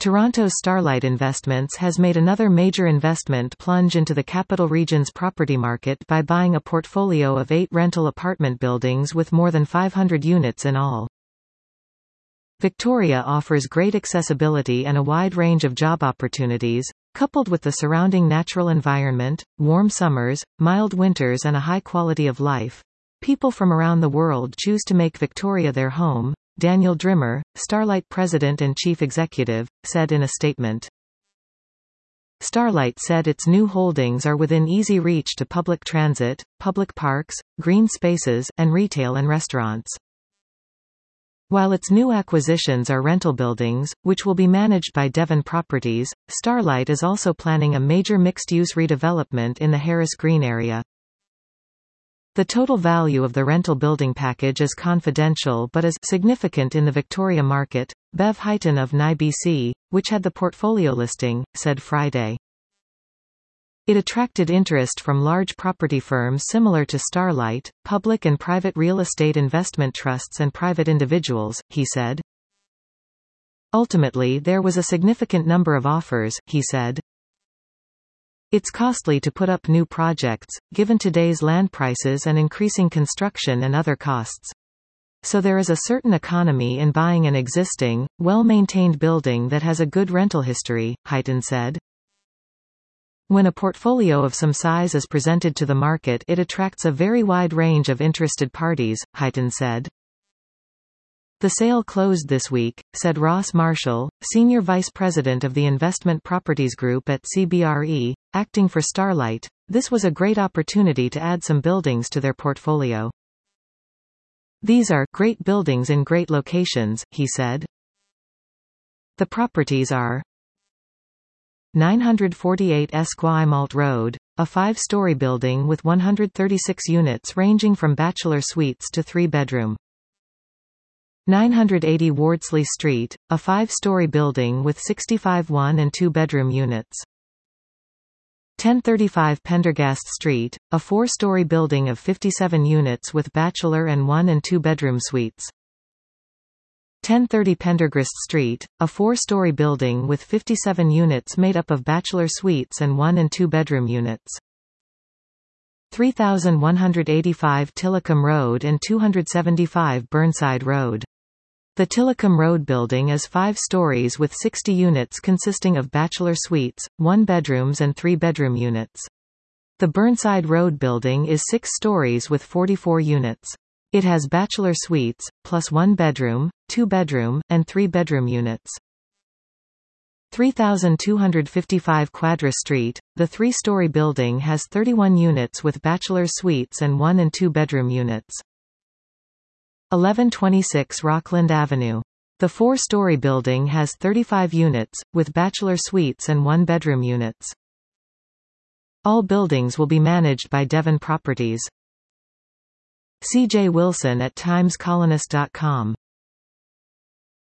Toronto's Starlight Investments has made another major investment plunge into the capital region's property market by buying a portfolio of 8 rental apartment buildings with more than 500 units in all. Victoria offers great accessibility and a wide range of job opportunities, coupled with the surrounding natural environment, warm summers, mild winters and a high quality of life. People from around the world choose to make Victoria their home, Daniel Drimmer, Starlight President and Chief Executive, said in a statement. Starlight said its new holdings are within easy reach to public transit, public parks, green spaces, and retail and restaurants. While its new acquisitions are rental buildings, which will be managed by Devon Properties, Starlight is also planning a major mixed-use redevelopment in the Harris Green area. The total value of the rental building package is confidential but is significant in the Victoria market, Bev Heighton of NIBC, which had the portfolio listing, said Friday. It attracted interest from large property firms similar to Starlight, public and private real estate investment trusts and private individuals, he said. Ultimately there was a significant number of offers, he said. It's costly to put up new projects, given today's land prices and increasing construction and other costs. So there is a certain economy in buying an existing, well-maintained building that has a good rental history, Heighton said. When a portfolio of some size is presented to the market, it attracts a very wide range of interested parties, Heighton said. The sale closed this week, said Ross Marshall, Senior Vice President of the Investment Properties Group at CBRE, acting for Starlight. This was a great opportunity to add some buildings to their portfolio. These are great buildings in great locations, he said. The properties are 948 Esquimalt Road, a 5-story building with 136 units ranging from bachelor suites to 3-bedroom. 980 Wardsley Street, a 5-story building with 65 1- and 2-bedroom units. 1035 Pendergast Street, a 4-story building of 57 units with bachelor and 1- and 2-bedroom suites. 1030 Pendergast Street, a 4-story building with 57 units made up of bachelor suites and 1- and 2-bedroom units. 3185 Tillicum Road and 275 Burnside Road. The Tillicum Road building is 5 stories with 60 units consisting of bachelor suites, 1-bedrooms and 3-bedroom units. The Burnside Road building is 6 stories with 44 units. It has bachelor suites, plus 1-bedroom, 2-bedroom, and 3-bedroom units. 3255 Quadra Street, the 3-story building has 31 units with bachelor suites and 1- and 2-bedroom units. 1126 Rockland Avenue. The 4-story building has 35 units, with bachelor suites and 1-bedroom units. All buildings will be managed by Devon Properties. C.J. Wilson at TimesColonist.com